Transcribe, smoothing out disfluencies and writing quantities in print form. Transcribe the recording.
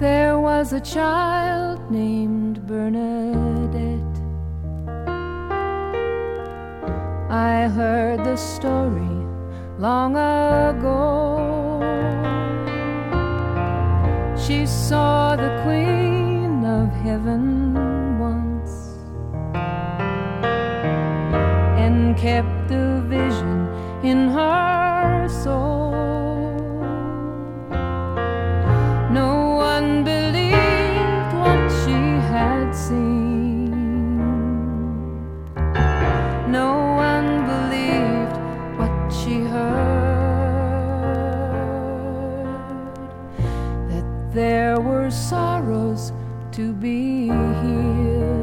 There was a child named Bernadette. I heard the story long ago. She saw the Queen of Heaven once and kept the vision in her soul. No one believed what she had seen. No one believed what she heard, that there were sorrows to be healed.